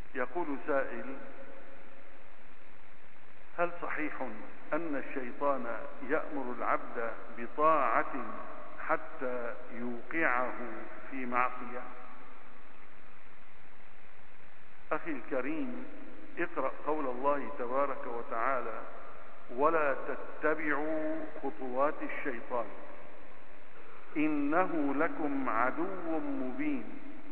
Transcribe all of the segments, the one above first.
يقول سائل: هل صحيح أن الشيطان يأمر العبد بطاعة حتى يوقعه في معصية؟ أخي الكريم، اقرأ قول الله تبارك وتعالى: ولا تتبعوا خطوات الشيطان إنه لكم عدو مبين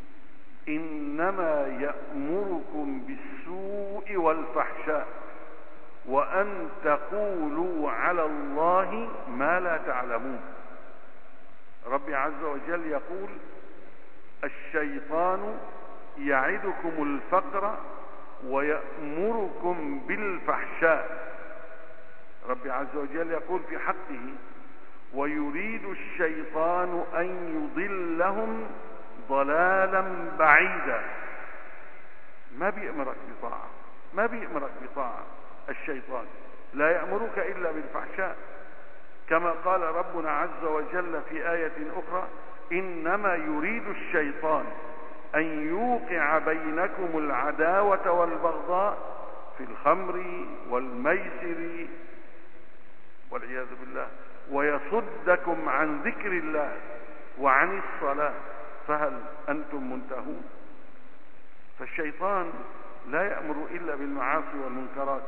إنما يأمركم بالسوء والفحشاء وأن تقولوا على الله ما لا تعلمون. ربي عز وجل يقول: الشيطان يعدكم الفقر ويأمركم بالفحشاء. ربي عز وجل يقول في حقه: ويريد الشيطان أن يضلهم ضلالا بعيدا. ما بيأمرك بطاعة، ما بيأمرك بطاعة. الشيطان لا يأمرك إلا بالفحشاء، كما قال ربنا عز وجل في آية أخرى: إنما يريد الشيطان أن يوقع بينكم العداوة والبغضاء في الخمر والميسر والعياذ بالله ويصدكم عن ذكر الله وعن الصلاة فهل أنتم منتهون؟ فالشيطان لا يأمر إلا بالمعاصي والمنكرات،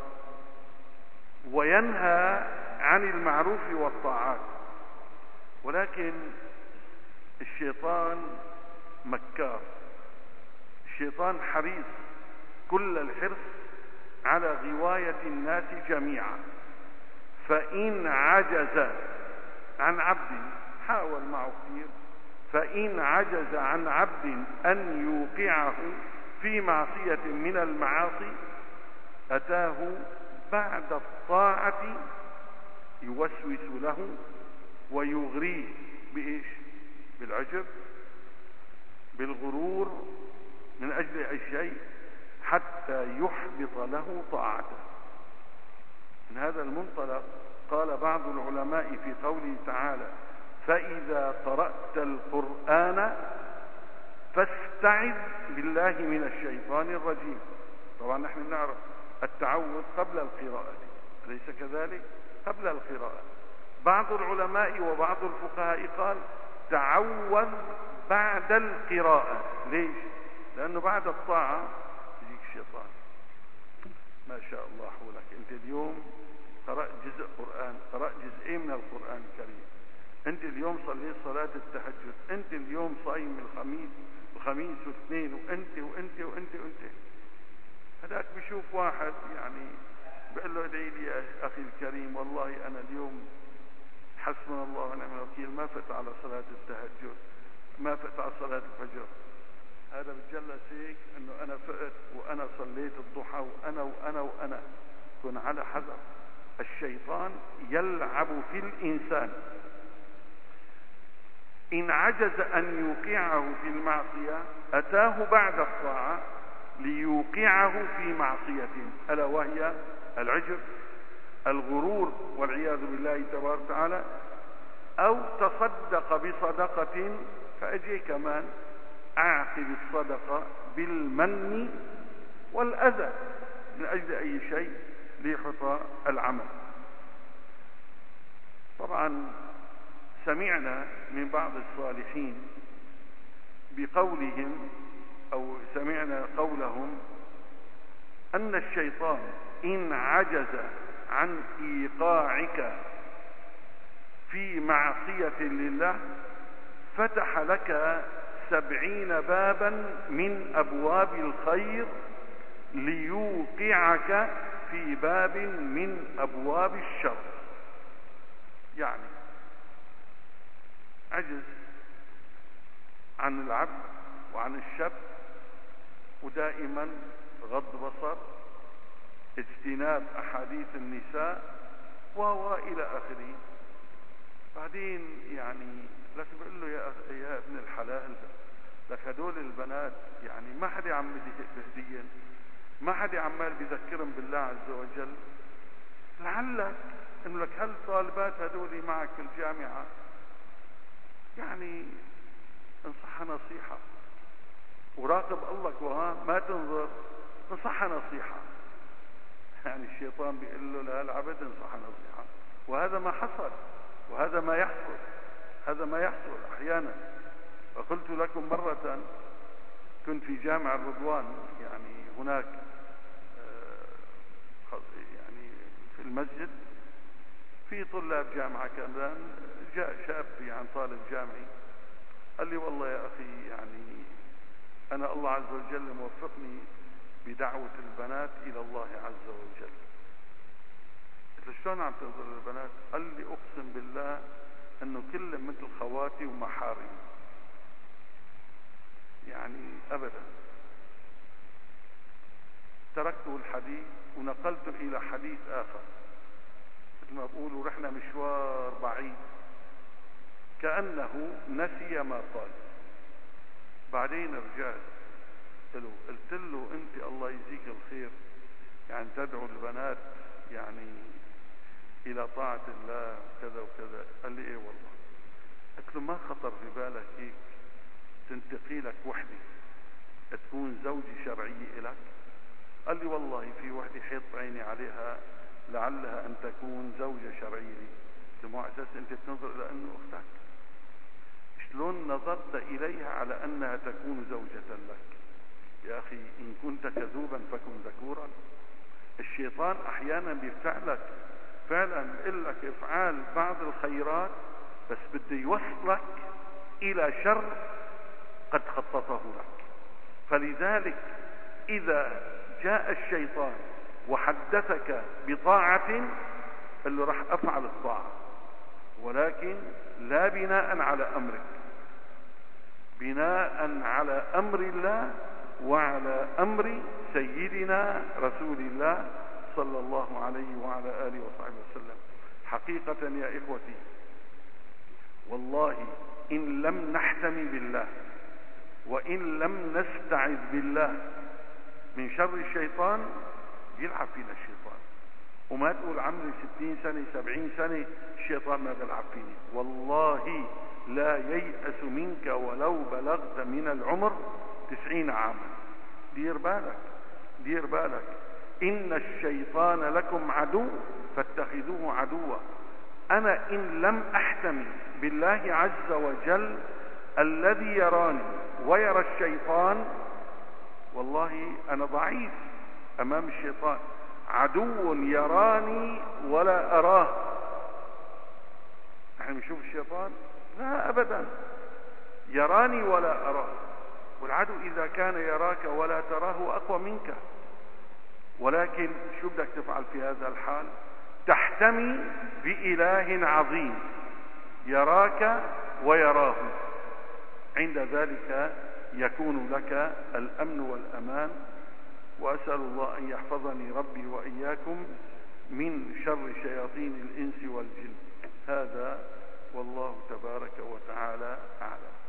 وينهى عن المعروف والطاعات. ولكن الشيطان مكار، الشيطان حريص كل الحرص على غواية الناس جميعا. فإن عجز عن عبد، حاول معه كثير، فإن عجز عن عبد أن يوقعه في معصية من المعاصي أتاه بعد الطاعة يوسوس له ويغريه بإيش؟ بالعجب، بالغرور، من أجل أي شيء حتى يحبط له طاعته. من هذا المنطلق قال بعض العلماء في قوله تعالى: فإذا قرأت القرآن فاستعذ بالله من الشيطان الرجيم. طبعا نحن نعرف التعوذ قبل القراءة، أليس كذلك؟ قبل القراءة. بعض العلماء وبعض الفقهاء قال: تعوذ بعد القراءة. ليش؟ لأنه بعد الطاعة يجيك الشيطان. ما شاء الله حولك، أنت اليوم قرأت جزء قرآن، قرأت جزئين من القرآن الكريم، أنت اليوم صليت صلاة التهجد، أنت اليوم صايم الخميس واثنين، وأنت هذاك بيشوف واحد يعني بيقول له: ادعي لي يا أخي الكريم، والله أنا اليوم حسبنا الله ونعم الوكيل ما فت على صلاة التهجد، ما فت على صلاة الفجر. هذا بتجلس هيك انه انا فقت وانا صليت الضحى وانا كن على حذر. الشيطان يلعب في الانسان. ان عجز ان يوقعه في المعصية اتاه بعد الطاعة ليوقعه في معصية، الا وهي العجب، الغرور والعياذ بالله تبارك وتعالى، او تصدق بصدقة فاجي كمان اعقب الصدقة بالمن والاذى من اجل اي شيء ليحط العمل. طبعا سمعنا من بعض الصالحين بقولهم او سمعنا قولهم ان الشيطان ان عجز عن ايقاعك في معصية لله فتح لك 70 بابا من أبواب الخير ليوقعك في باب من أبواب الشر. يعني عجز عن العبد وعن الشاب، ودائما غض بصر، اجتناب أحاديث النساء وإلى آخره. بعدين يعني لك بقول له: يا ابن الحلال، لك هدول البنات يعني ما حدا عم بهديهم، ما حدا عمال بذكرهم بالله عز وجل. لعلك انه لك هالطالبات هدول معك في الجامعة، يعني انصحها نصيحة وراقب الله، وها ما تنظر انصحها نصيحة، يعني الشيطان بيقول له لهالعبد انصحها نصيحة، وهذا ما حصل، وهذا ما يحصل، هذا ما يحصل أحيانا. وقلت لكم مرة كنت في جامع الرضوان، يعني هناك يعني في المسجد في طلاب جامعة كذا، جاء شاب يعني طالب جامعي قال لي والله يا أخي يعني أنا الله عز وجل موفقني بدعوة البنات إلى الله عز وجل. قلت له شلون عم تنظر للبنات؟ قال لي أقسم بالله أنه كل مثل خواتي ومحارمي، يعني أبدا. تركت الحديث ونقلت إلى حديث آخر، مثل ما بقولوا رحنا مشوار بعيد، كأنه نسي ما قال. بعدين رجعت قلت له أنت الله يجزيك الخير يعني تدعو البنات يعني إلى طاعة الله كذا وكذا. قال لي إيه والله. قلت له ما خطر في بالك هيك تنتقي لك وحدة تكون زوجة شرعية لك؟ قال لي والله في وحدة حيط عيني عليها لعلها أن تكون زوجة شرعية لي. قلت له مو أساس أنت تنظر إلى أنه أختك؟ شلون نظرت إليها على أنها تكون زوجة لك؟ يا أخي إن كنت كذوبا فكن ذكورا. الشيطان أحيانا بيفتح لك فعلا بيقول لك افعال بعض الخيرات بس بده يوصلك إلى شر قد خططه لك. فلذلك إذا جاء الشيطان وحدثك بطاعة قل له راح أفعل الطاعة، ولكن لا بناء على أمرك، بناء على أمر الله وعلى أمر سيدنا رسول الله صلى الله عليه وعلى آله وصحبه وسلم. حقيقة يا إخوتي والله إن لم نحتمي بالله وإن لم نستعذ بالله من شر الشيطان يلعب فينا الشيطان. وما تقول عمري 60 سنة 70 سنة الشيطان ما بيلعب فيني، والله لا ييأس منك ولو بلغت من العمر 90 عاما. دير بالك، دير بالك، إن الشيطان لكم عدو فاتخذوه عدوا. أنا إن لم أحتمي بالله عز وجل الذي يراني ويرى الشيطان والله أنا ضعيف أمام الشيطان. عدو يراني ولا أراه. نحن بنشوف الشيطان؟ لا أبدا، يراني ولا أراه. والعدو إذا كان يراك ولا تراه أقوى منك. ولكن شو بدك تفعل في هذا الحال؟ تحتمي بإله عظيم يراك ويراه، عند ذلك يكون لك الأمن والأمان. وأسأل الله أن يحفظني ربي وإياكم من شر شياطين الإنس والجن. هذا والله تبارك وتعالى أعلم.